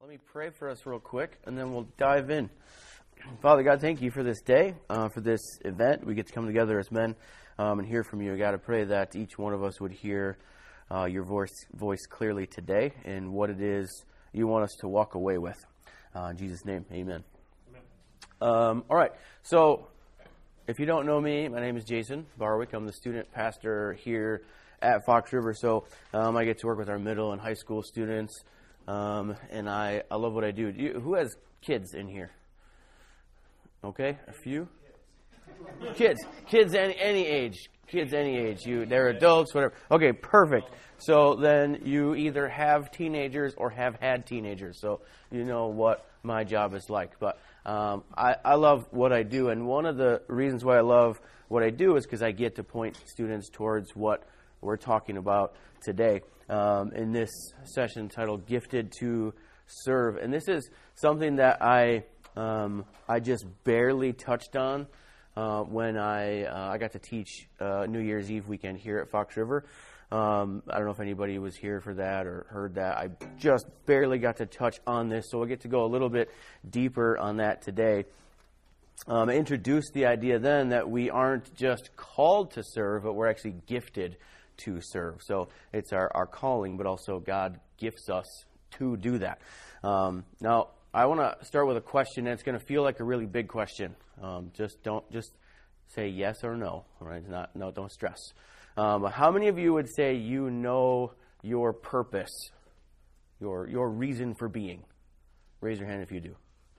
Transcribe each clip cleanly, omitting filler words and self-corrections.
Let me pray for us real quick, and then we'll dive in. Father God, thank you for this day, for this event. We get to come together as men and hear from you. God, I pray that each one of us would hear your voice clearly today and what it is you want us to walk away with. In Jesus' name, amen. All right, so if you don't know me, my name is Jason Barwick. I'm the student pastor here at Fox River. So I get to work with our middle and high school students, and I love what I do. Who has kids in here? Okay, a few? Kids any age. Kids any age. They're adults, whatever. Okay, perfect. So then you either have teenagers or have had teenagers. So you know what my job is like. But I love what I do. And one of the reasons why I love what I do is because I get to point students towards what we're talking about today in this session titled Gifted to Serve. And this is something that I just barely touched on when I got to teach New Year's Eve weekend here at Fox River. I don't know if anybody was here for that or heard that. I just barely got to touch on this, so we'll get to go a little bit deeper on that today. I introduced the idea then that we aren't just called to serve, but we're actually gifted to serve. So it's our calling, but also God gifts us to do that. Now, I want to start with a question, and it's going to feel like a really big question. Just say yes or no. All right? Don't stress. How many of you would say you know your purpose, your reason for being? Raise your hand if you do.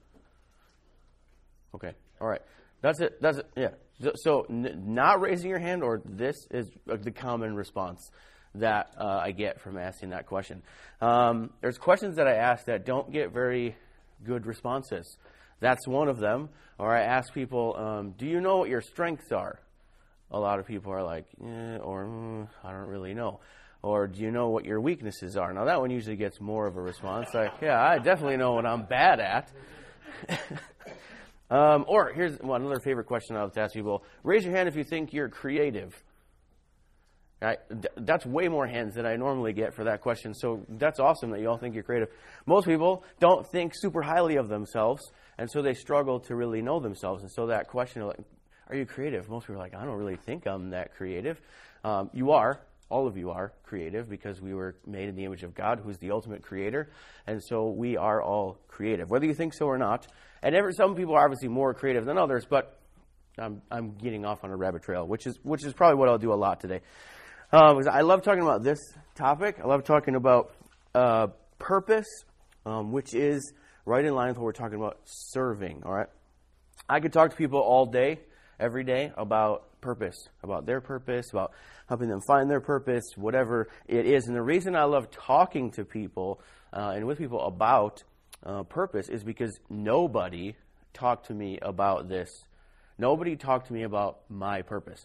Okay. All right. That's it. Yeah. So not raising your hand, or this is the common response that I get from asking that question. There's questions that I ask that don't get very good responses. That's one of them. Or I ask people, do you know what your strengths are? A lot of people are like, I don't really know. Or do you know what your weaknesses are? Now that one usually gets more of a response. Like, yeah, I definitely know what I'm bad at. Or here's another favorite question I like to ask people. Raise your hand if you think you're creative. Right? That's way more hands than I normally get for that question. So that's awesome that you all think you're creative. Most people don't think super highly of themselves, and so they struggle to really know themselves. And so that question, like, are you creative? Most people are like, I don't really think I'm that creative. You are. All of you are creative because we were made in the image of God, who's the ultimate creator. And so we are all creative, whether you think so or not. And some people are obviously more creative than others, but I'm getting off on a rabbit trail, which is probably what I'll do a lot today. Because I love talking about this topic. I love talking about purpose, which is right in line with what we're talking about serving. All right, I could talk to people all day, every day about purpose, about their purpose, about helping them find their purpose, whatever it is. And the reason I love talking to people and with people about purpose is because nobody talked to me about this. Nobody talked to me about my purpose,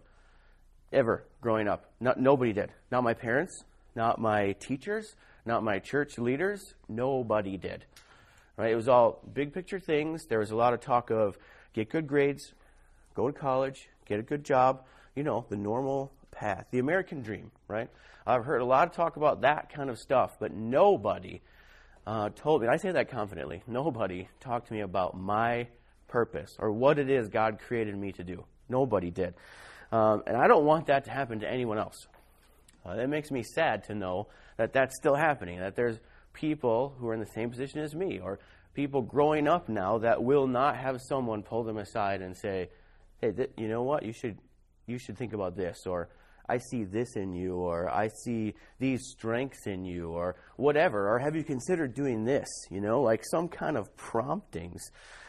ever growing up. Nobody did. Not my parents, not my teachers, not my church leaders. Nobody did. Right? It was all big picture things. There was a lot of talk of get good grades, go to college, get a good job, the normal path, the American dream, right? I've heard a lot of talk about that kind of stuff, but nobody told me, and I say that confidently, nobody talked to me about my purpose or what it is God created me to do. Nobody did. And I don't want that to happen to anyone else. It makes me sad to know that that's still happening, that there's people who are in the same position as me, or people growing up now that will not have someone pull them aside and say, hey, you know what, you should think about this, or I see this in you, or I see these strengths in you, or whatever, or have you considered doing this, like some kind of promptings.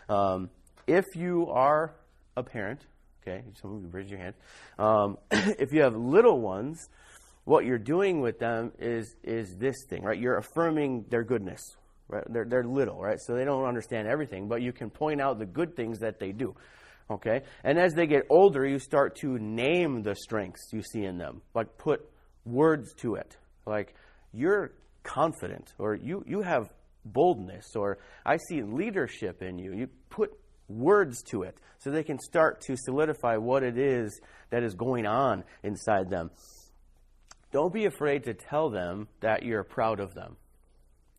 If you are a parent, okay, some of you raise your hand. If you have little ones, what you're doing with them is this thing, right? You're affirming their goodness, right? They're little, right? So they don't understand everything, but you can point out the good things that they do, okay? And as they get older, you start to name the strengths you see in them, like put words to it, like you're confident, or you have boldness, or I see leadership in you. You put words to it so they can start to solidify what it is that is going on inside them. Don't be afraid to tell them that you're proud of them.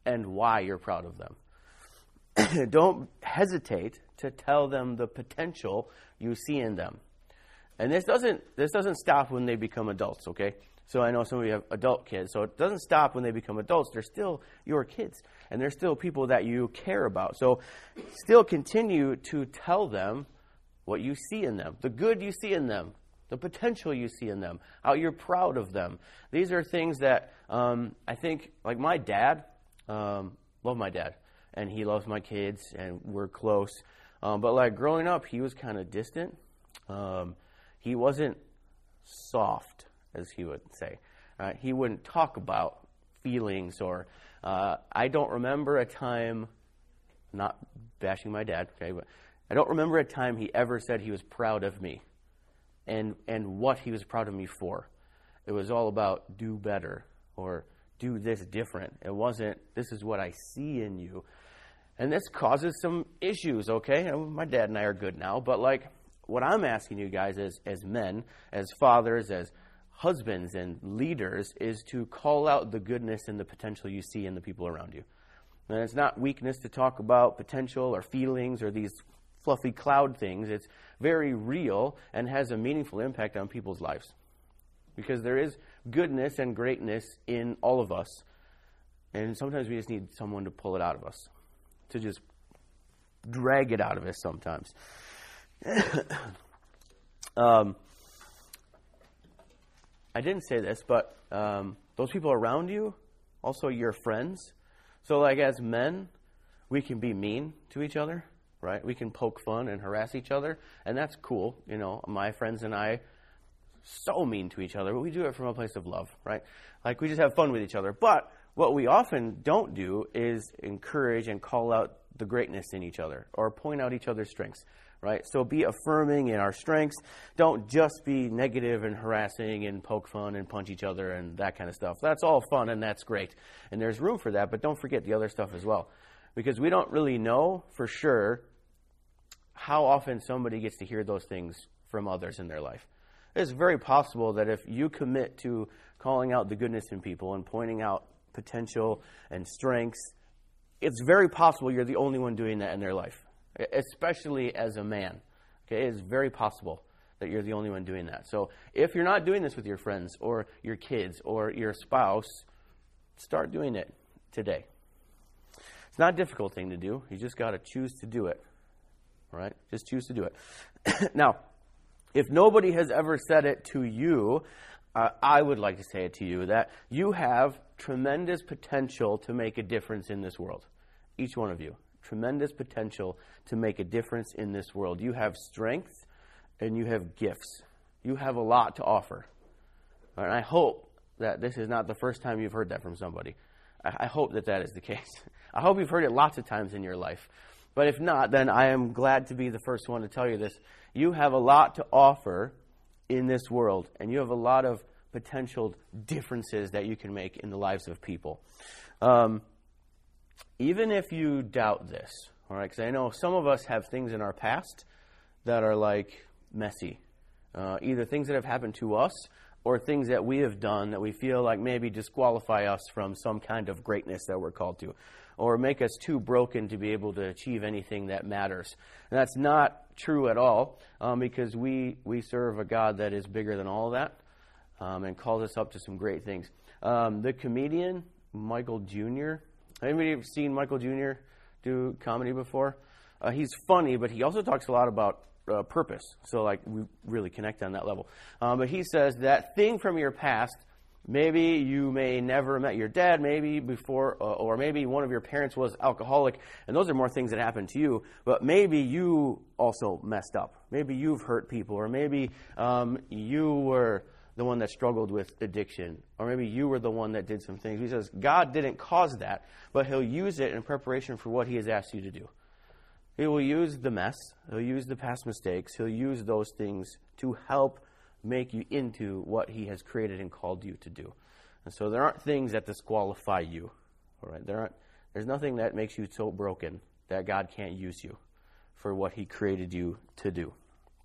and why you're proud of them. Don't hesitate to tell them the potential you see in them. And this doesn't stop when they become adults, okay? So I know some of you have adult kids, so it doesn't stop when they become adults. They're still your kids, and they're still people that you care about. So still continue to tell them what you see in them, the good you see in them, the potential you see in them, how you're proud of them. These are things that I think, like my dad, love my dad, and he loves my kids, and we're close. But like growing up, he was kind of distant. He wasn't soft, as he would say. He wouldn't talk about feelings, or I don't remember a time, not bashing my dad, okay, but I don't remember a time he ever said he was proud of me and what he was proud of me for. It was all about do better or do this different. It wasn't, this is what I see in you. And this causes some issues, okay? My dad and I are good now, but like what I'm asking you guys as men, as fathers, as husbands and leaders is to call out the goodness and the potential you see in the people around you. And it's not weakness to talk about potential or feelings or these fluffy cloud things. It's very real and has a meaningful impact on people's lives. Because there is goodness and greatness in all of us. And sometimes we just need someone to pull it out of us. To just drag it out of us sometimes. I didn't say this, but those people around you, also your friends. So like as men, we can be mean to each other, right? We can poke fun and harass each other, and that's cool. You know, my friends and I, so mean to each other, but we do it from a place of love, right? Like we just have fun with each other. But what we often don't do is encourage and call out the greatness in each other or point out each other's strengths, right? So be affirming in our strengths. Don't just be negative and harassing and poke fun and punch each other and that kind of stuff. That's all fun and that's great. And there's room for that, but don't forget the other stuff as well. Because we don't really know for sure how often somebody gets to hear those things from others in their life. It's very possible that if you commit to calling out the goodness in people and pointing out potential and strengths, it's very possible you're the only one doing that in their life, especially as a man. Okay, it's very possible that you're the only one doing that. So if you're not doing this with your friends or your kids or your spouse, start doing it today. It's not a difficult thing to do. You just got to choose to do it. All right? Just choose to do it. Now, if nobody has ever said it to you, I would like to say it to you, that you have tremendous potential to make a difference in this world. Each one of you. Tremendous potential to make a difference in this world. You have strength and you have gifts. You have a lot to offer. And I hope that this is not the first time you've heard that from somebody. I hope that is the case. I hope you've heard it lots of times in your life. But if not, then I am glad to be the first one to tell you this. You have a lot to offer in this world, and you have a lot of potential differences that you can make in the lives of people. Even if you doubt this, all right, because I know some of us have things in our past that are like messy. Either things that have happened to us or things that we have done that we feel like maybe disqualify us from some kind of greatness that we're called to, or make us too broken to be able to achieve anything that matters. And that's not true at all, because we serve a God that is bigger than all of that, and calls us up to some great things. The comedian, Michael Jr., anybody seen Michael Jr. do comedy before? He's funny, but he also talks a lot about purpose. So, like, we really connect on that level. But he says that thing from your past, maybe you may never met your dad, maybe before, or maybe one of your parents was alcoholic, and those are more things that happened to you, but maybe you also messed up. Maybe you've hurt people, or maybe you were the one that struggled with addiction, or maybe you were the one that did some things. He says God didn't cause that, but he'll use it in preparation for what he has asked you to do. He will use the mess, he'll use the past mistakes, he'll use those things to help make you into what he has created and called you to do. And so there aren't things that disqualify you. All right? There's nothing that makes you so broken that God can't use you for what he created you to do.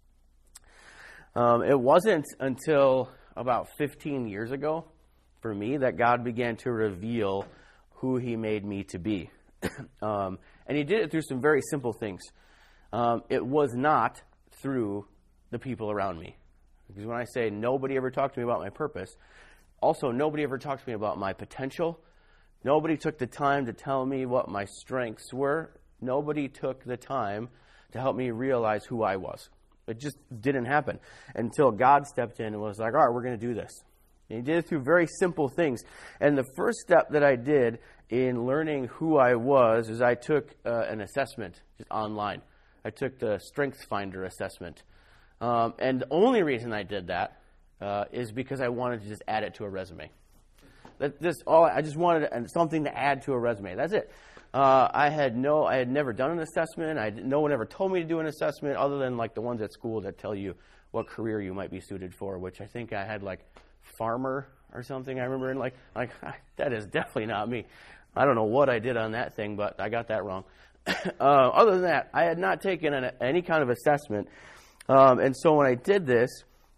It wasn't until about 15 years ago for me that God began to reveal who he made me to be. And he did it through some very simple things. It was not through the people around me. Because when I say nobody ever talked to me about my purpose, also nobody ever talked to me about my potential. Nobody took the time to tell me what my strengths were. Nobody took the time to help me realize who I was. It just didn't happen until God stepped in and was like, all right, we're going to do this. And he did it through very simple things. And the first step that I did in learning who I was is I took an assessment just online. I took the StrengthsFinder assessment. And the only reason I did that is because I wanted to just add it to a resume. I just wanted something to add to a resume. That's it. I had never done an assessment. No one ever told me to do an assessment other than like the ones at school that tell you what career you might be suited for, which I think I had like farmer or something. I remember and like that is definitely not me. I don't know what I did on that thing, but I got that wrong. Other than that, I had not taken any kind of assessment. And so when I did this,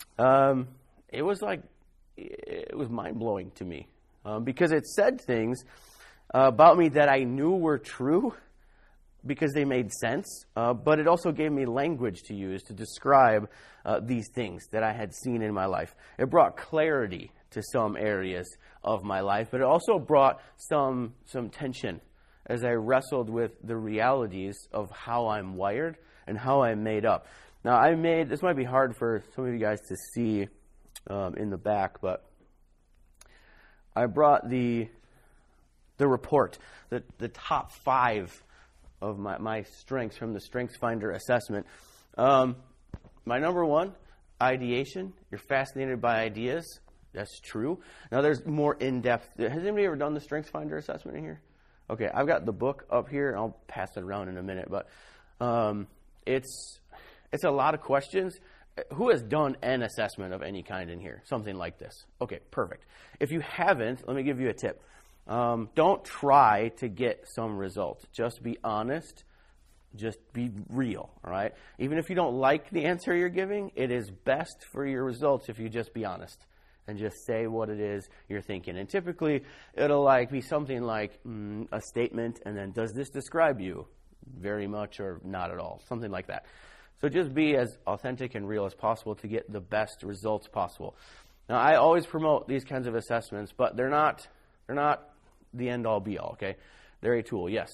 it was mind-blowing to me because it said things about me that I knew were true because they made sense, but it also gave me language to use to describe these things that I had seen in my life. It brought clarity to some areas of my life, but it also brought some tension as I wrestled with the realities of how I'm wired and how I'm made up. Now, this might be hard for some of you guys to see in the back, but I brought the report, the top 5 of my strengths from the StrengthsFinder assessment. My number 1, ideation. You're fascinated by ideas. That's true. Now, there's more in-depth. Has anybody ever done the StrengthsFinder assessment in here? Okay, I've got the book up here. I'll pass it around in a minute, but it's a lot of questions. Who has done an assessment of any kind in here? Something like this. Okay, perfect. If you haven't, let me give you a tip. Don't try to get some results. Just be honest. Just be real, all right? Even if you don't like the answer you're giving, it is best for your results if you just be honest and just say what it is you're thinking. And typically, it'll be something like a statement, and then, does this describe you? Very much or not at all. Something like that. So just be as authentic and real as possible to get the best results possible. Now, I always promote these kinds of assessments, but they're not the end-all, be-all, okay? They're a tool, yes.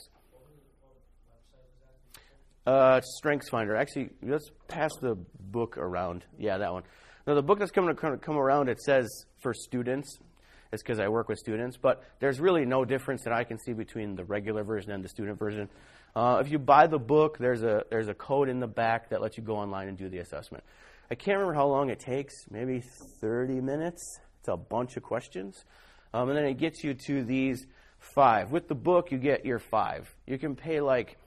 StrengthsFinder. Actually, let's pass the book around. Yeah, that one. Now, the book that's going to come around, it says for students. It's because I work with students, but there's really no difference that I can see between the regular version and the student version. If you buy the book, there's a code in the back that lets you go online and do the assessment. I can't remember how long it takes, maybe 30 minutes. It's a bunch of questions. And then it gets you to these 5. With the book, you get your 5. You can pay like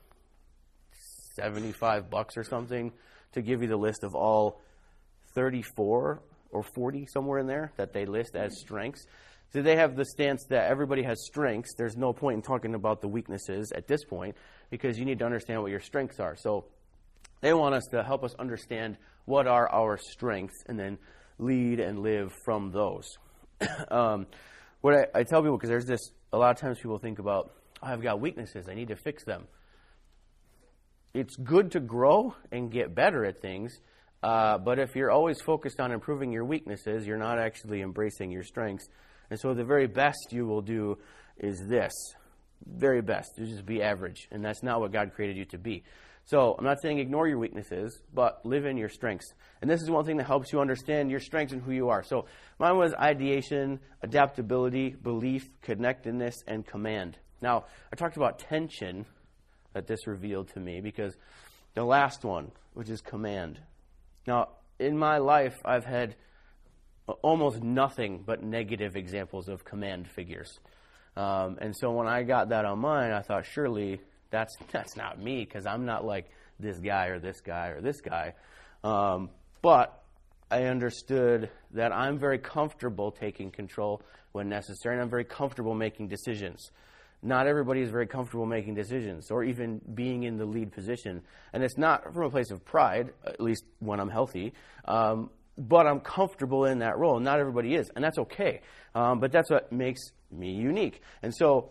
$75 or something to give you the list of all 34 or 40, somewhere in there, that they list as strengths. So they have the stance that everybody has strengths. There's no point in talking about the weaknesses at this point because you need to understand what your strengths are. So they want us to help us understand what are our strengths and then lead and live from those. What I tell people, because there's this, a lot of times people think about, I've got weaknesses, I need to fix them. It's good to grow and get better at things, but if you're always focused on improving your weaknesses, you're not actually embracing your strengths. And so the very best you will do is this. Very best. You just be average. And that's not what God created you to be. So I'm not saying ignore your weaknesses, but live in your strengths. And this is one thing that helps you understand your strengths and who you are. So mine was ideation, adaptability, belief, connectedness, and command. Now, I talked about tension that this revealed to me because the last one, which is command. Now, in my life, I've had almost nothing but negative examples of command figures. And so when I got that on mine, I thought, surely that's not me because I'm not like this guy or this guy or this guy. But I understood that I'm very comfortable taking control when necessary, and I'm very comfortable making decisions. Not everybody is very comfortable making decisions or even being in the lead position. And it's not from a place of pride, at least when I'm healthy, but I'm comfortable in that role. Not everybody is, and that's okay. But that's what makes me unique. And so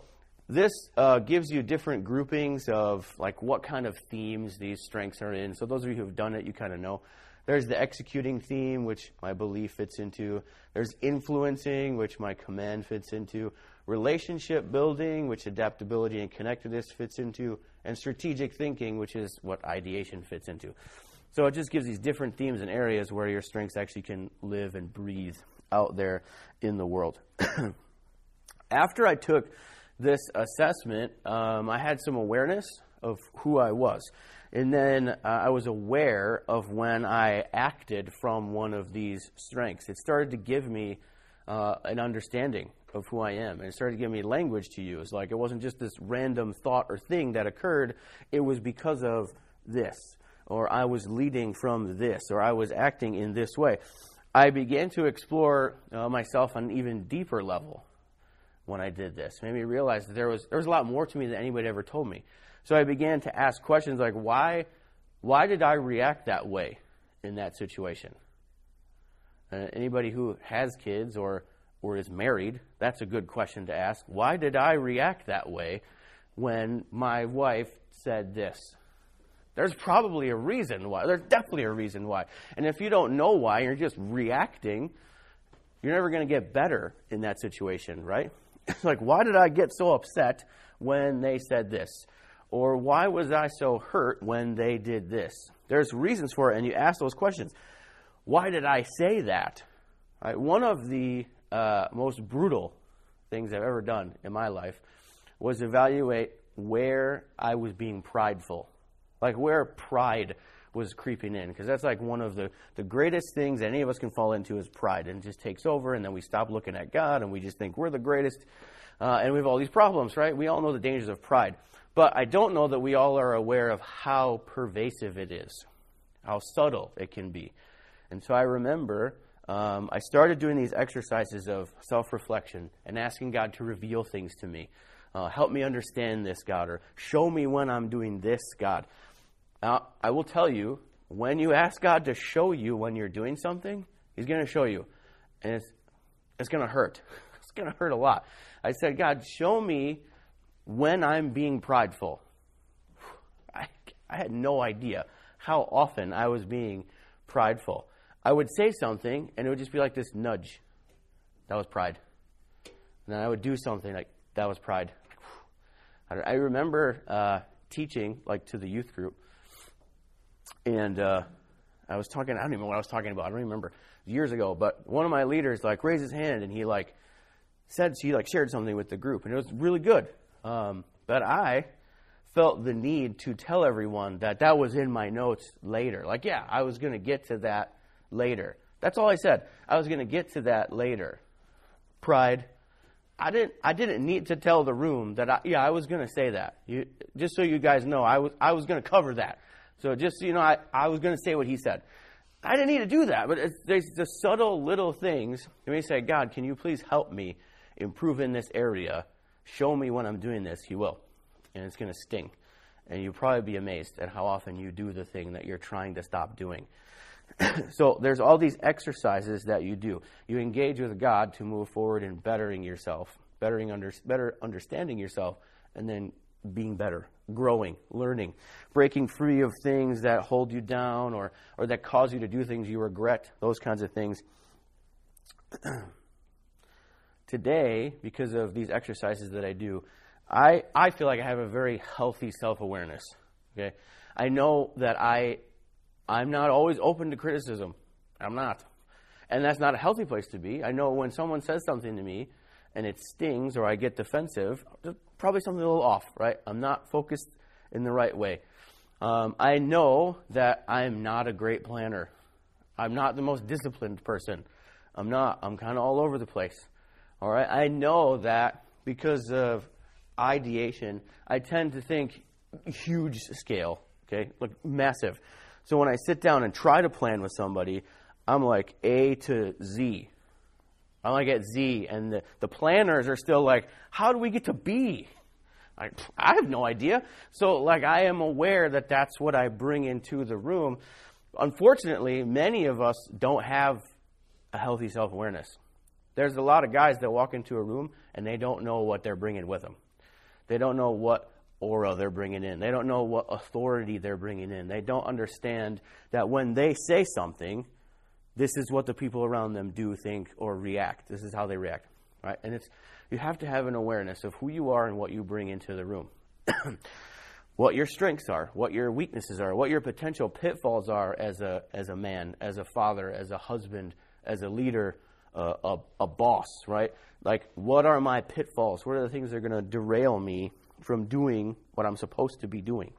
This gives you different groupings of like what kind of themes these strengths are in. So those of you who have done it, you kind of know. There's the executing theme, which my belief fits into. There's influencing, which my command fits into. Relationship building, which adaptability and connectedness fits into. And strategic thinking, which is what ideation fits into. So it just gives these different themes and areas where your strengths actually can live and breathe out there in the world. After I took this assessment, I had some awareness of who I was. And then I was aware of when I acted from one of these strengths. It started to give me an understanding of who I am. And it started to give me language to use. Like, it wasn't just this random thought or thing that occurred. It was because of this. Or I was leading from this. Or I was acting in this way. I began to explore myself on an even deeper level when I did this. It made me realize that there was a lot more to me than anybody ever told me. So I began to ask questions like, why did I react that way in that situation? Anybody who has kids or is married, that's a good question to ask. Why did I react that way when my wife said this? There's probably a reason why. There's definitely a reason why. And if you don't know why, you're just reacting, you're never going to get better in that situation, right? It's like, why did I get so upset when they said this? Or why was I so hurt when they did this? There's reasons for it, and you ask those questions. Why did I say that? Right? One of the most brutal things I've ever done in my life was evaluate where I was being prideful. Like where pride was creeping in. Because that's like one of the greatest things any of us can fall into is pride. And it just takes over, and then we stop looking at God, and we just think we're the greatest. And we have all these problems, right? We all know the dangers of pride. But I don't know that we all are aware of how pervasive it is, how subtle it can be. And so I remember I started doing these exercises of self-reflection and asking God to reveal things to me. Help me understand this, God, or show me when I'm doing this, God. Now, I will tell you, when you ask God to show you when you're doing something, He's going to show you. And it's going to hurt. It's going to hurt a lot. I said, God, show me when I'm being prideful. I had no idea how often I was being prideful. I would say something, and it would just be like this nudge. That was pride. And then I would do something like, that was pride. I remember teaching, like, to the youth group, and I was talking, I don't even know what I was talking about. I don't remember. Years ago, but one of my leaders, like, raised his hand, and he shared something with the group, and it was really good. But I felt the need to tell everyone that was in my notes later. Like, yeah, I was going to get to that later. That's all I said. I was going to get to that later. Pride. I didn't need to tell the room that I was going to say that. Just so you guys know, I was going to cover that. So just so you know, I was going to say what he said. I didn't need to do that, but there's the subtle little things. Let me say, God, can you please help me improve in this area? Show me when I'm doing this. He will. And it's going to sting. And you'll probably be amazed at how often you do the thing that you're trying to stop doing. So there's all these exercises that you do. You engage with God to move forward in bettering yourself, better understanding yourself, and then being better, growing, learning, breaking free of things that hold you down or that cause you to do things you regret, those kinds of things. Today, because of these exercises that I do, I feel like I have a very healthy self-awareness. Okay, I know that I'm not always open to criticism. I'm not. And that's not a healthy place to be. I know when someone says something to me and it stings or I get defensive, there's probably something a little off, right? I'm not focused in the right way. I know that I'm not a great planner. I'm not the most disciplined person. I'm not. I'm kind of all over the place. All right? I know that because of ideation, I tend to think huge scale, okay? Like massive. So when I sit down and try to plan with somebody, I'm like A to Z. I'm like at Z, and the planners are still like, how do we get to B? I have no idea. So like I am aware that that's what I bring into the room. Unfortunately, many of us don't have a healthy self-awareness. There's a lot of guys that walk into a room and they don't know what they're bringing with them. They don't know what aura they're bringing in. They don't know what authority they're bringing in. They don't understand that when they say something, this is what the people around them do, think, or react. This is how they react, right? And you have to have an awareness of who you are and what you bring into the room. What your strengths are, what your weaknesses are, what your potential pitfalls are as a man, as a father, as a husband, as a leader, a boss, right? Like, what are my pitfalls? What are the things that are going to derail me from doing what I'm supposed to be doing?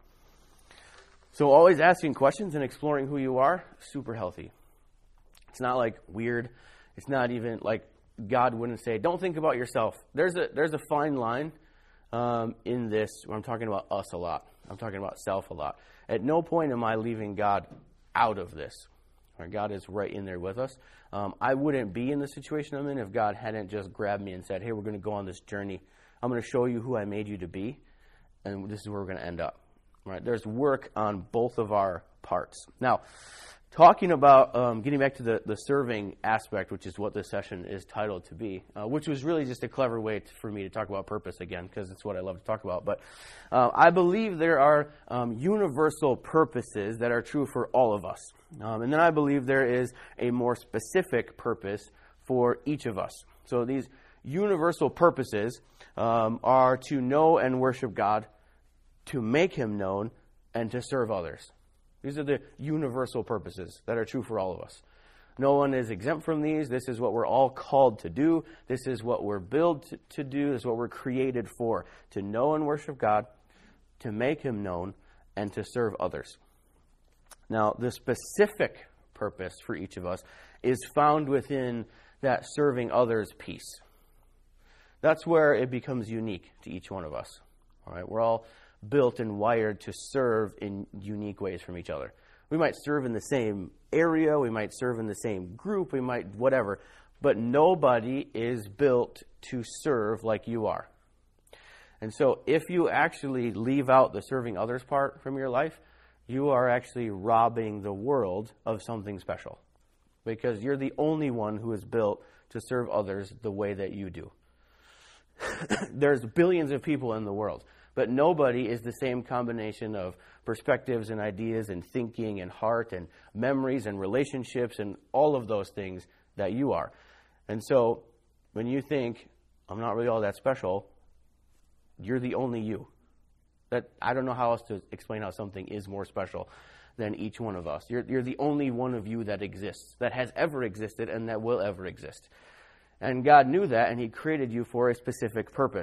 So always asking questions and exploring who you are, super healthy. It's not like weird. It's not even like God wouldn't say, don't think about yourself. There's a fine line in this where I'm talking about us a lot. I'm talking about self a lot. At no point am I leaving God out of this. Right? God is right in there with us. I wouldn't be in the situation I'm in if God hadn't just grabbed me and said, hey, we're going to go on this journey. I'm going to show you who I made you to be, and this is where we're going to end up. Right? There's work on both of our parts. Now, talking about getting back to the serving aspect, which is what this session is titled to be, which was really just a clever way for me to talk about purpose again, because it's what I love to talk about. But I believe there are universal purposes that are true for all of us. And then I believe there is a more specific purpose for each of us. So these universal purposes are to know and worship God, to make Him known, and to serve others. These are the universal purposes that are true for all of us. No one is exempt from these. This is what we're all called to do. This is what we're built to do. This is what we're created for, to know and worship God, to make Him known, and to serve others. Now, the specific purpose for each of us is found within that serving others piece. That's where it becomes unique to each one of us. All right, we're all built and wired to serve in unique ways from each other. We might serve in the same area, we might serve in the same group, we might whatever, but nobody is built to serve like you are. And so if you actually leave out the serving others part from your life, you are actually robbing the world of something special, because you're the only one who is built to serve others the way that you do. There's billions of people in the world, but nobody is the same combination of perspectives and ideas and thinking and heart and memories and relationships and all of those things that you are. And so when you think, I'm not really all that special, you're the only you. That I don't know how else to explain how something is more special than each one of us. You're the only one of you that exists, that has ever existed, and that will ever exist. And God knew that, and He created you for a specific purpose.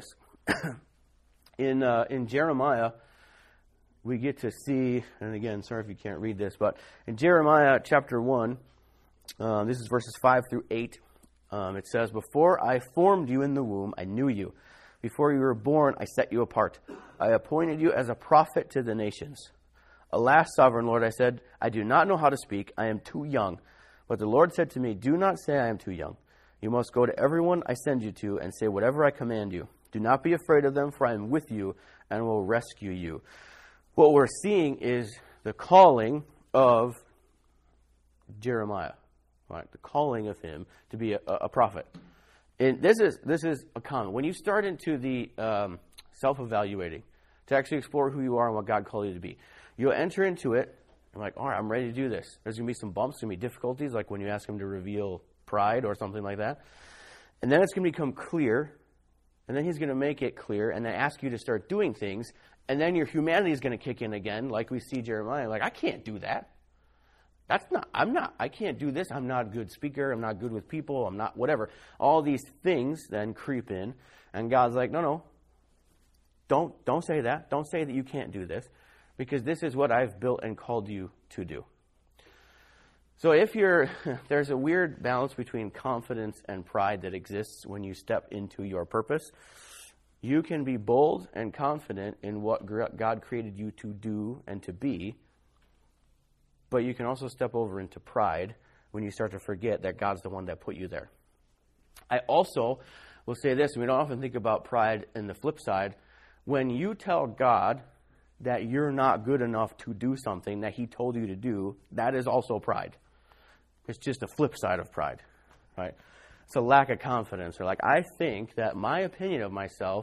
In Jeremiah, we get to see, and again, sorry if you can't read this, but in Jeremiah chapter 1, this is verses 5 through 8, it says, "Before I formed you in the womb, I knew you. Before you were born, I set you apart. I appointed you as a prophet to the nations. Alas, sovereign Lord, I said, I do not know how to speak. I am too young. But the Lord said to me, do not say I am too young. You must go to everyone I send you to and say whatever I command you. Do not be afraid of them, for I am with you and will rescue you." What we're seeing is the calling of Jeremiah, right? The calling of him to be a prophet. And this is a common. When you start into the self-evaluating, to actually explore who you are and what God called you to be, you'll enter into it, and like, all right, I'm ready to do this. There's going to be some bumps, there's going to be difficulties, like when you ask Him to reveal pride or something like that. And then it's going to become clear, and then He's going to make it clear, and then ask you to start doing things, and then your humanity is going to kick in again, like we see Jeremiah, like, I can't do that. I can't do this. I'm not a good speaker. I'm not good with people. I'm not whatever. All these things then creep in, and God's like, no. Don't say that. Don't say that you can't do this, because this is what I've built and called you to do. So there's a weird balance between confidence and pride that exists when you step into your purpose. You can be bold and confident in what God created you to do and to be, but you can also step over into pride when you start to forget that God's the one that put you there. I also will say this, and we don't often think about pride in the flip side. When you tell God that you're not good enough to do something that He told you to do, that is also pride. It's just a flip side of pride, right? It's a lack of confidence. Or like, I think that my opinion of myself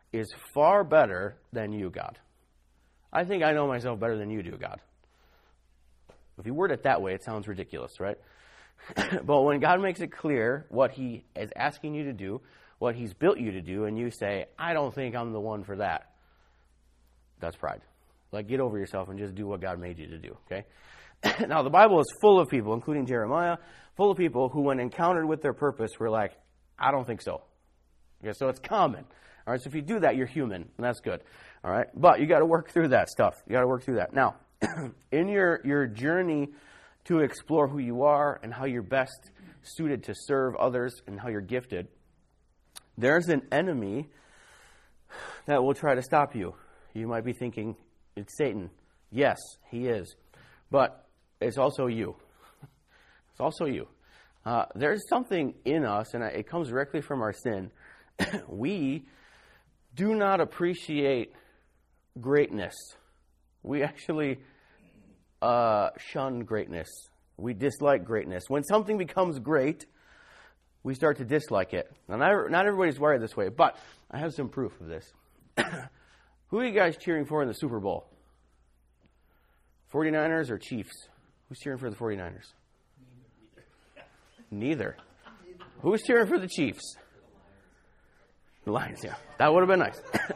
is far better than you, God. I think I know myself better than you do, God. If you word it that way, it sounds ridiculous, right? But when God makes it clear what he is asking you to do, what he's built you to do, and you say, I don't think I'm the one for that, that's pride. Like, get over yourself and just do what God made you to do, okay? Now, the Bible is full of people, including Jeremiah, full of people who, when encountered with their purpose, were like, I don't think so. Okay, so it's common. All right, so if you do that, you're human, and that's good. All right, but you got to work through that stuff. You got to work through that. Now, in your journey to explore who you are and how you're best suited to serve others and how you're gifted, there's an enemy that will try to stop you. You might be thinking, it's Satan. Yes, he is. But it's also you. It's also you. There's something in us, and it comes directly from our sin. We do not appreciate greatness. We actually shun greatness. We dislike greatness. When something becomes great, we start to dislike it. Now, not everybody's wired this way, but I have some proof of this. Who are you guys cheering for in the Super Bowl? 49ers or Chiefs? Who's cheering for the 49ers? Neither. Who's cheering for the Chiefs? The Lions, yeah. That would have been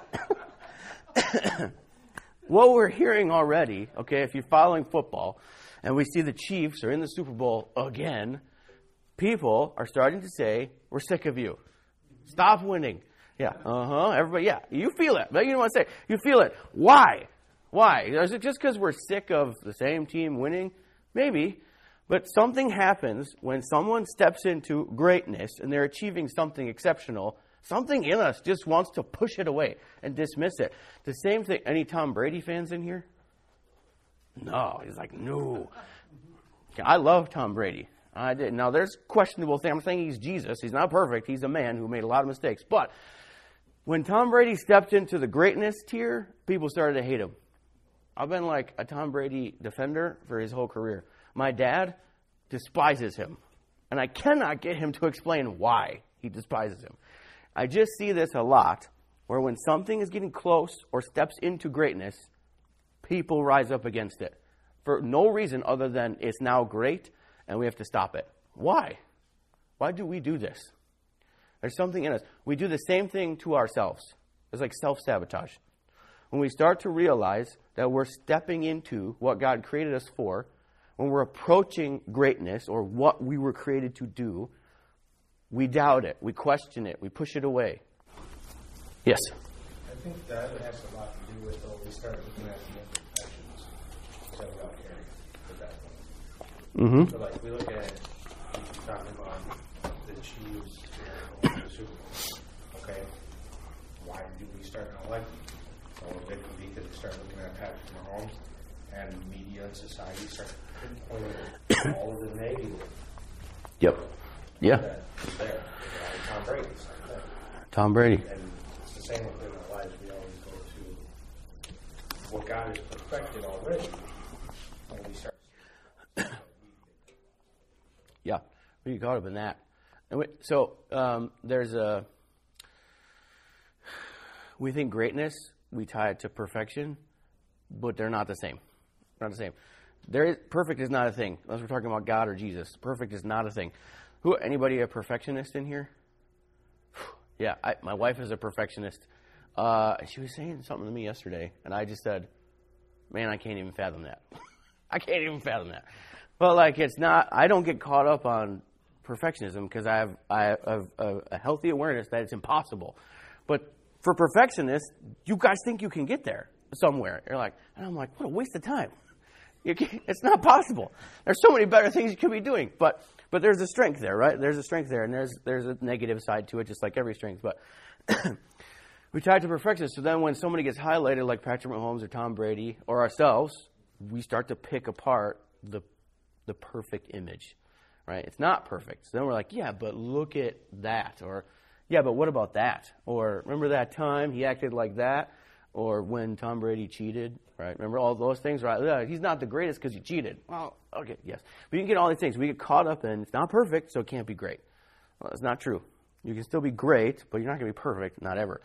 nice. What we're hearing already, okay, if you're following football, and we see the Chiefs are in the Super Bowl again, people are starting to say, we're sick of you. Stop winning. Yeah, everybody, yeah, you feel it. But you don't want to say, you feel it. Why? Why? Is it just because we're sick of the same team winning? Maybe. But something happens when someone steps into greatness and they're achieving something exceptional. Something in us just wants to push it away and dismiss it. The same thing. Any Tom Brady fans in here? No. He's like, no. I love Tom Brady. I did. Now, there's questionable things. I'm saying he's Jesus. He's not perfect. He's a man who made a lot of mistakes. But when Tom Brady stepped into the greatness tier, people started to hate him. I've been like a Tom Brady defender for his whole career. My dad despises him. And I cannot get him to explain why he despises him. I just see this a lot, where when something is getting close or steps into greatness, people rise up against it. For no reason other than it's now great and we have to stop it. Why? Why do we do this? There's something in us. We do the same thing to ourselves. It's like self-sabotage. When we start to realize that we're stepping into what God created us for, when we're approaching greatness or what we were created to do, we doubt it, we question it, we push it away. Yes? I think that has a lot to do with when we start looking at the imperfections that we all carry at that point. Mm-hmm. So, like, we look at, you're talking about the Chiefs going to the Super Bowl. Okay? Why do we start not liking them? So, it could be because we start looking at Patrick Mahomes and media and society start pinpointing all of the negative. Yep. Yeah. That's there. Tom Brady. Tom Brady. And it's the same within our lives. We always go to what God has perfected already when we start. Yeah. We get caught up in that. And there's a... We think greatness, we tie it to perfection, but they're not the same. Not the same. Perfect is not a thing. Unless we're talking about God or Jesus. Perfect is not a thing. Anybody a perfectionist in here? Yeah, my wife is a perfectionist. She was saying something to me yesterday, and I just said, man, I can't even fathom that. I can't even fathom that. But, like, it's not, I don't get caught up on perfectionism because I have a healthy awareness that it's impossible. But for perfectionists, you guys think you can get there somewhere. You're like, and I'm like, what a waste of time. It's not possible. There's so many better things you could be doing. But there's a strength there, right? There's a strength there, and there's a negative side to it, just like every strength. But we tie it to perfection. So then when somebody gets highlighted, like Patrick Mahomes or Tom Brady or ourselves, we start to pick apart the perfect image, right? It's not perfect. So then we're like, yeah, but look at that. Or, yeah, but what about that? Or remember that time he acted like that? Or when Tom Brady cheated, right? Remember all those things, right? Yeah, he's not the greatest because he cheated. Well, okay, yes. But you can get all these things. We get caught up in it's not perfect, so it can't be great. Well, that's not true. You can still be great, but you're not going to be perfect, not ever.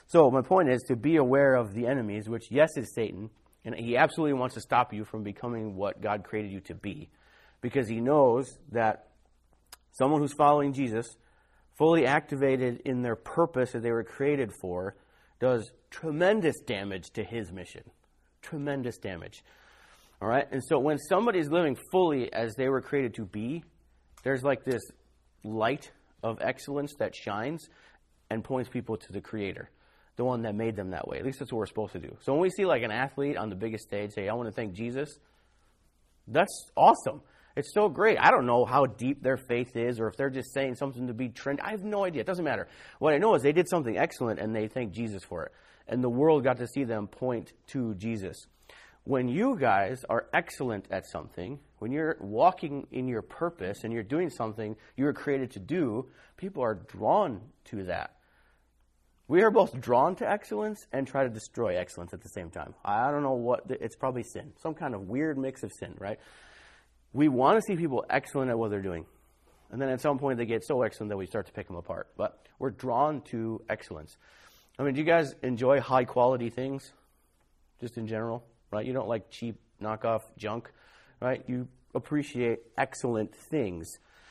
So my point is to be aware of the enemies, which, yes, is Satan, and he absolutely wants to stop you from becoming what God created you to be, because he knows that someone who's following Jesus, fully activated in their purpose that they were created for, does tremendous damage to his mission. Tremendous damage. All right? And so when somebody's living fully as they were created to be, there's like this light of excellence that shines and points people to the Creator, the one that made them that way. At least that's what we're supposed to do. So when we see like an athlete on the biggest stage say, I want to thank Jesus, that's awesome. It's so great. I don't know how deep their faith is or if they're just saying something to be trendy. I have no idea. It doesn't matter. What I know is they did something excellent and they thank Jesus for it. And the world got to see them point to Jesus. When you guys are excellent at something, when you're walking in your purpose and you're doing something you were created to do, people are drawn to that. We are both drawn to excellence and try to destroy excellence at the same time. I don't know what, it's probably sin. Some kind of weird mix of sin, right? We want to see people excellent at what they're doing. And then at some point they get so excellent that we start to pick them apart. But we're drawn to excellence. I mean, do you guys enjoy high quality things? Just in general, right? You don't like cheap knockoff junk, right? You appreciate excellent things.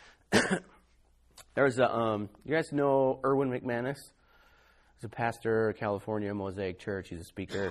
There's a, you guys know Erwin McManus? He's a pastor at California Mosaic Church. He's a speaker.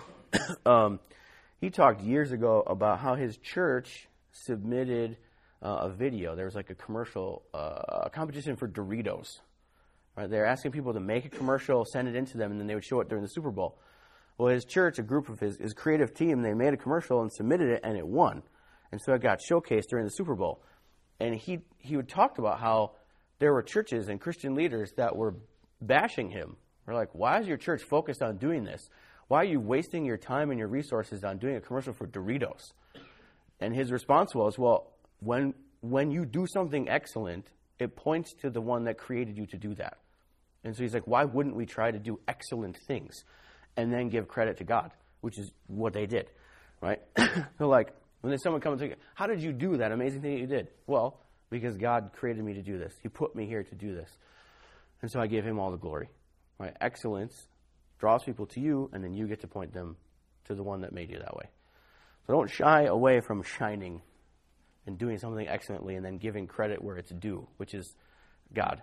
He talked years ago about how his church submitted a video. There was like a commercial, a competition for Doritos. Right? They're asking people to make a commercial, send it into them, and then they would show it during the Super Bowl. Well, his church, a group of his creative team, they made a commercial and submitted it, and it won. And so it got showcased during the Super Bowl. And he would talk about how there were churches and Christian leaders that were bashing him. They're like, why is your church focused on doing this? Why are you wasting your time and your resources on doing a commercial for Doritos? And his response was, well, when you do something excellent, it points to the one that created you to do that. And so he's like, why wouldn't we try to do excellent things and then give credit to God, which is what they did, right? So like, when there's someone comes to, how did you do that amazing thing that you did? Well, because God created me to do this. He put me here to do this. And so I give him all the glory, right? Excellence draws people to you, and then you get to point them to the one that made you that way. So don't shy away from shining and doing something excellently and then giving credit where it's due, which is God.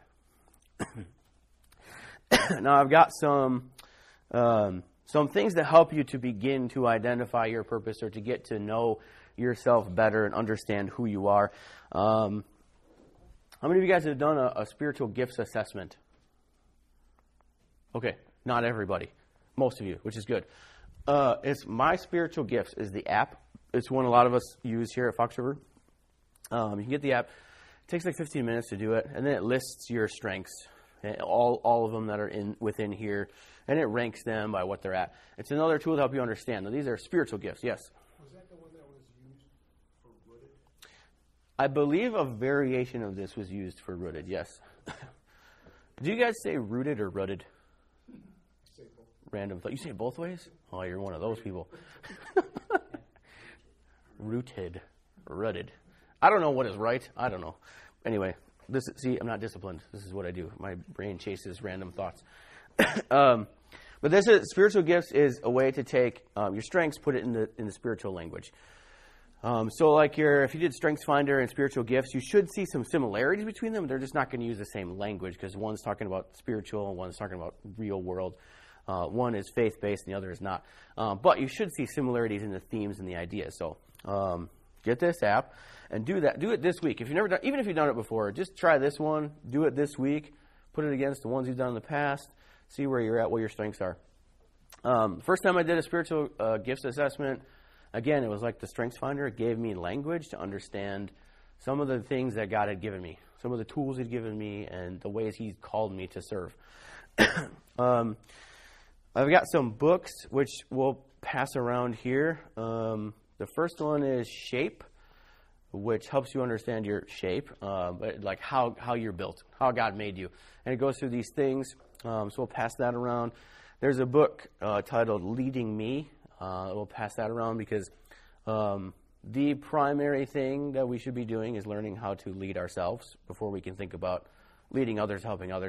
Now, I've got some things that help you to begin to identify your purpose or to get to know yourself better and understand who you are. How many of you guys have done a spiritual gifts assessment? Okay, not everybody. Most of you, which is good. It's My Spiritual Gifts is the app. It's one a lot of us use here at Fox River. You can get the app. It takes like 15 minutes to do it, and then it lists your strengths, all of them that are within here, and it ranks them by what they're at. It's another tool to help you understand. Now, these are spiritual gifts, yes? Was that the one that was used for Rooted? I believe a variation of this was used for Rooted, yes. Do you guys say rooted or rooted? Say both. Random thought. You say it both ways? Oh, you're one of those people. Rooted. Rooted. I don't know what is right. I don't know. Anyway, I'm not disciplined. This is what I do. My brain chases random thoughts. But spiritual gifts is a way to take your strengths, put it in the spiritual language. So like if you did Strengths Finder and spiritual gifts, you should see some similarities between them. They're just not going to use the same language because one's talking about spiritual and one's talking about real world. One is faith-based and the other is not. But you should see similarities in the themes and the ideas. So get this app and do that. Do it this week. If you've never done, even if you've done it before, just try this one. Do it this week. Put it against the ones you've done in the past. See where you're at, what your strengths are. First time I did a spiritual gifts assessment, again, it was like the Strengths Finder. It gave me language to understand some of the things that God had given me, some of the tools He'd given me, and the ways He called me to serve. I've got some books which we'll pass around here. The first one is Shape, which helps you understand your shape, but like how you're built, how God made you. And it goes through these things, so we'll pass that around. There's a book titled Leading Me. We'll pass that around because the primary thing that we should be doing is learning how to lead ourselves before we can think about leading others, helping others.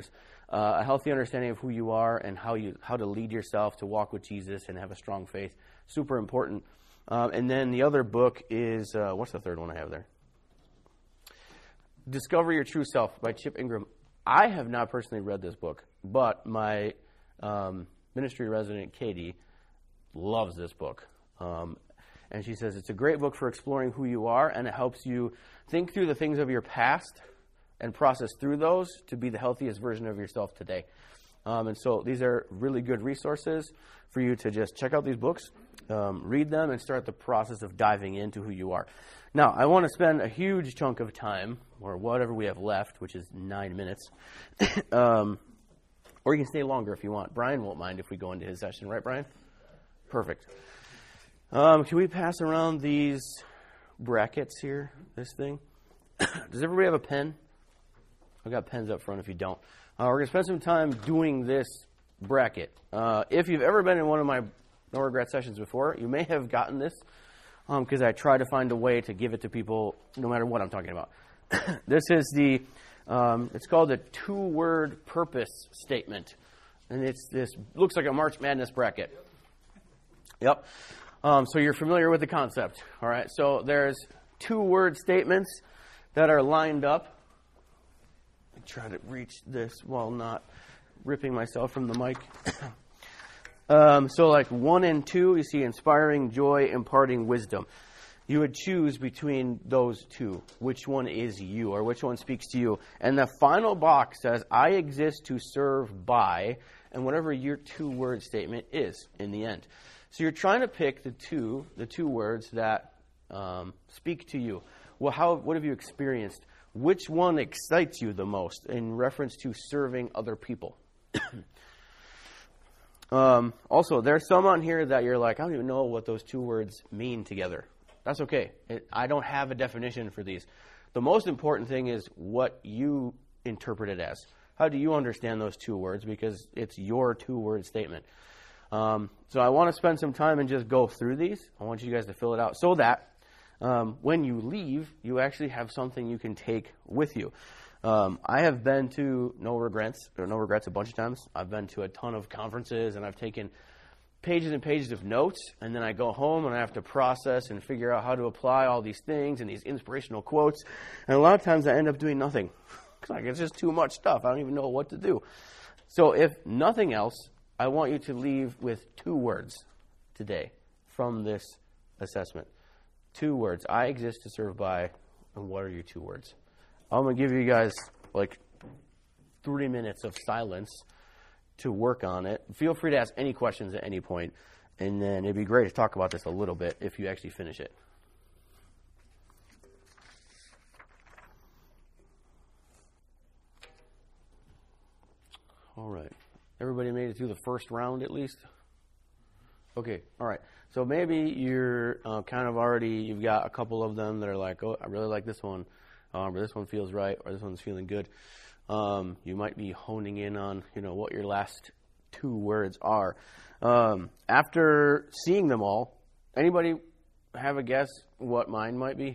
a healthy understanding of who you are and how to lead yourself to walk with Jesus and have a strong faith. Super important. And then the other book is, what's the third one I have there? Discover Your True Self by Chip Ingram. I have not personally read this book, but my ministry resident, Katie, loves this book. And she says it's a great book for exploring who you are, and it helps you think through the things of your past and process through those to be the healthiest version of yourself today. And so these are really good resources for you to just check out these books, read them, and start the process of diving into who you are. Now, I want to spend a huge chunk of time, or whatever we have left, which is 9 minutes, or you can stay longer if you want. Brian won't mind if we go into his session, right, Brian? Perfect. Can we pass around these brackets here, this thing? Does everybody have a pen? I've got pens up front if you don't. We're going to spend some time doing this bracket. If you've ever been in one of my No Regret sessions before, you may have gotten this because I try to find a way to give it to people no matter what I'm talking about. This is it's called a 2-word purpose statement. And this looks like a March Madness bracket. Yep. So you're familiar with the concept. All right. So there's 2-word statements that are lined up. I try to reach this while not ripping myself from the mic. So like 1 and 2, you see inspiring joy, imparting wisdom. You would choose between those two. Which one is you, or which one speaks to you? And the final box says, I exist to serve by, and whatever your 2-word statement is in the end. So you're trying to pick the two words that speak to you. Well, what have you experienced? Which one excites you the most in reference to serving other people? Also, there's some on here that you're like, I don't even know what those 2 words mean together. That's okay. I don't have a definition for these. The most important thing is what you interpret it as. How do you understand those 2 words? Because it's your 2-word statement. So I want to spend some time and just go through these. I want you guys to fill it out so that when you leave, you actually have something you can take with you. I have been to No Regrets a bunch of times. I've been to a ton of conferences, and I've taken pages and pages of notes, and then I go home and I have to process and figure out how to apply all these things and these inspirational quotes. And a lot of times I end up doing nothing. Like, it's just too much stuff. I don't even know what to do. So if nothing else, I want you to leave with 2 words today from this assessment. 2 words. I exist to serve by, and what are your 2 words? I'm going to give you guys like 3 minutes of silence to work on it. Feel free to ask any questions at any point, and then it'd be great to talk about this a little bit if you actually finish it. All right. Everybody made it through the first round at least? Okay. All right. So maybe you're kind of already, you've got a couple of them that are like, oh, I really like this one, or this one feels right, or this one's feeling good. You might be honing in on, what your last 2 words are. After seeing them all, anybody have a guess what mine might be?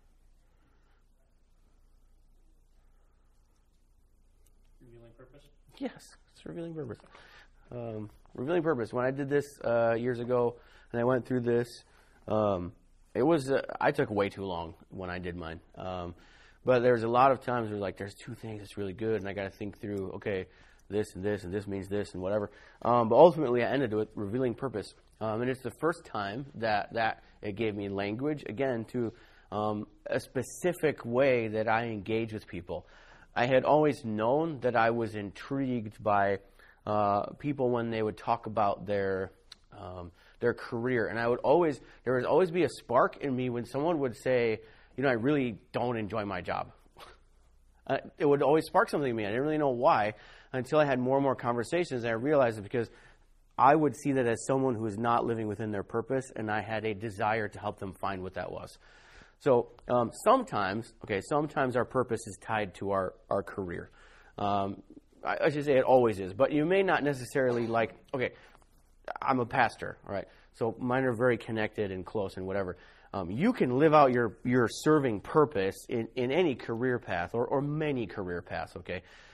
Revealing purpose? Yes, it's revealing purpose. Revealing purpose. When I did this years ago, and I went through this, it was I took way too long when I did mine. But there's a lot of times where there's 2 things that's really good, and I got to think through, okay, this and this, and this means this, and whatever. But ultimately, I ended with revealing purpose, and it's the first time that it gave me language again to a specific way that I engage with people. I had always known that I was intrigued by people when they would talk about their career, and there would always be a spark in me when someone would say, I really don't enjoy my job. It would always spark something in me. I didn't really know why until I had more and more conversations, and I realized it because I would see that as someone who is not living within their purpose, and I had a desire to help them find what that was. So sometimes our purpose is tied to our career. I should say it always is, but you may not necessarily I'm a pastor, all right? So mine are very connected and close and whatever. You can live out your serving purpose in any career path or many career paths, okay?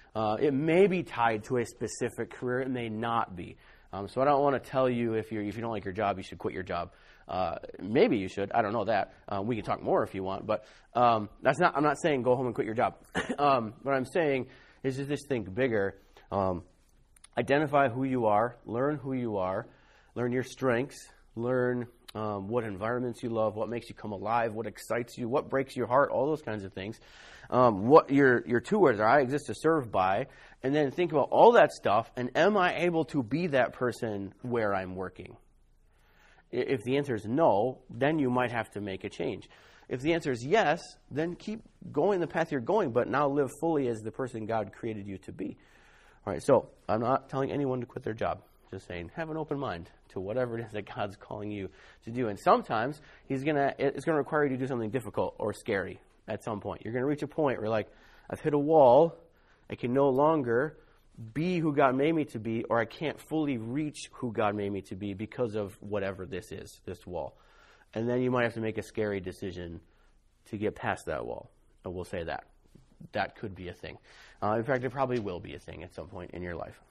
It may be tied to a specific career. It may not be. So I don't want to tell you if you don't like your job, you should quit your job. Maybe you should. I don't know that. We can talk more if you want, but I'm not saying go home and quit your job. What I'm saying is just think bigger. Identify who you are. Learn who you are. Learn your strengths. Learn what environments you love, what makes you come alive, what excites you, what breaks your heart, all those kinds of things. What your 2 words are, I exist to serve by, and then think about all that stuff, and am I able to be that person where I'm working? If the answer is no, then you might have to make a change. If the answer is yes, then keep going the path you're going, but now live fully as the person God created you to be. All right, so I'm not telling anyone to quit their job. Just saying, have an open mind to whatever it is that God's calling you to do. And sometimes it's going to require you to do something difficult or scary at some point. You're going to reach a point where, like, I've hit a wall. I can no longer be who God made me to be, or I can't fully reach who God made me to be because of whatever this is, this wall. And then you might have to make a scary decision to get past that wall. And we'll say that. That could be a thing. In fact, it probably will be a thing at some point in your life.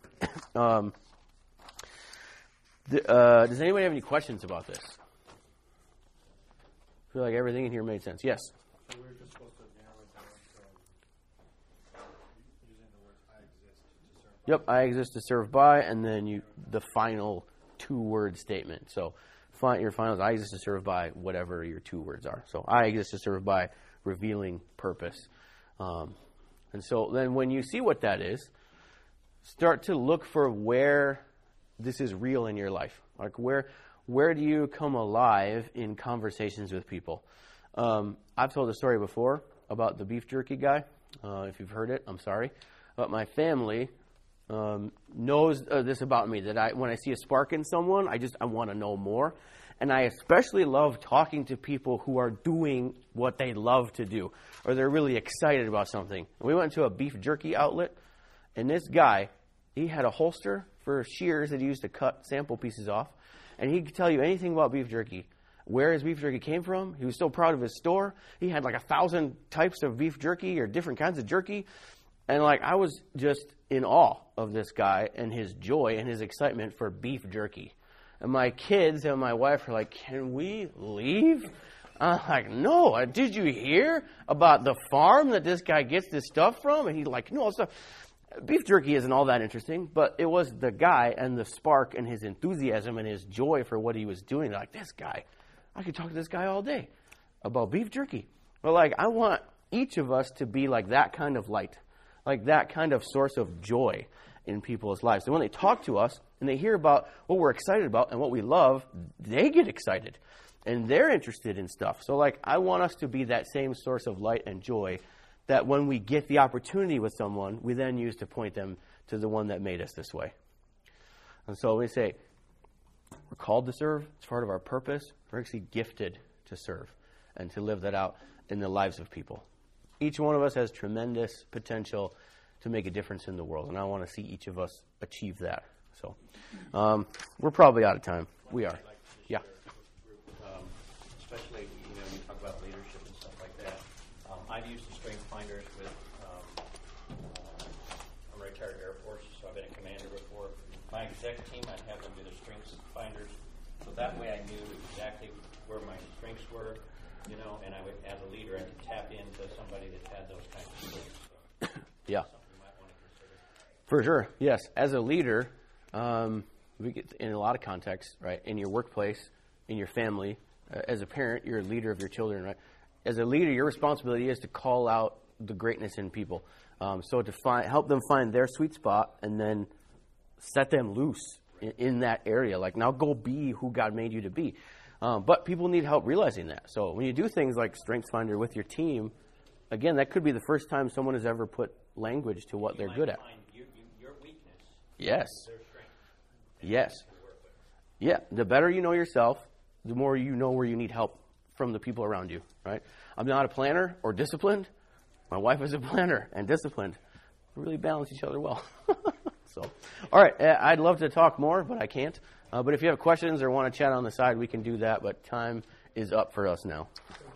Does anybody have any questions about this? I feel like everything in here made sense. Yes? So we're just supposed to narrow it down to using the words I exist to serve. Yep, I exist to serve by, and then the final 2-word statement. So your final is I exist to serve by whatever your 2 words are. So I exist to serve by revealing purpose. And so then when you see what that is, start to look for where this is real in your life. Like where do you come alive in conversations with people? I've told a story before about the beef jerky guy. If you've heard it, I'm sorry. But my family knows this about me, that when I see a spark in someone, I want to know more. And I especially love talking to people who are doing what they love to do, or they're really excited about something. We went to a beef jerky outlet, and this guy, he had a holster for shears that he used to cut sample pieces off, and he could tell you anything about beef jerky. Where his beef jerky came from. He was so proud of his store. He had like 1,000 types of beef jerky or different kinds of jerky. And like I was just in awe of this guy and his joy and his excitement for beef jerky. And my kids and my wife are like, can we leave? I'm like, no, did you hear about the farm that this guy gets this stuff from? And he's like, no, stuff. Beef jerky isn't all that interesting, but it was the guy and the spark and his enthusiasm and his joy for what he was doing. They're like, this guy, I could talk to this guy all day about beef jerky. But like, I want each of us to be like that kind of light, like that kind of source of joy in people's lives. And when they talk to us and they hear about what we're excited about and what we love, they get excited and they're interested in stuff. So like, I want us to be that same source of light and joy that when we get the opportunity with someone, we then use to point them to the one that made us this way. And so we say, we're called to serve. It's part of our purpose. We're actually gifted to serve and to live that out in the lives of people. Each one of us has tremendous potential to make a difference in the world, and I want to see each of us achieve that. So we're probably out of time. We are. Yeah. Especially, when you talk about leadership and stuff like that. I've used the strength finders with, I'm a retired Air Force, so I've been a commander before. My exec team, I'd have them do the strengths finders, so that way I knew exactly where my strengths were, and I would, as a leader, I could tap into somebody that had those kinds of skills. So Yeah. something you might want to consider. For sure, yes. As a leader, we get in a lot of contexts, right? In your workplace, in your family, as a parent, you're a leader of your children, right? As a leader, your responsibility is to call out the greatness in people. So to help them find their sweet spot and then set them loose in that area. Like, now go be who God made you to be. But people need help realizing that. So when you do things like StrengthsFinder with your team, again, that could be the first time someone has ever put language to what they're good at. Find your weakness, Yes. their strength. Yes. To work with. Yeah. The better you know yourself, the more you know where you need help from the people around you, right? I'm not a planner or disciplined. My wife is a planner and disciplined. We really balance each other well. So, all right. I'd love to talk more, but I can't. But if you have questions or want to chat on the side, we can do that. But time is up for us now.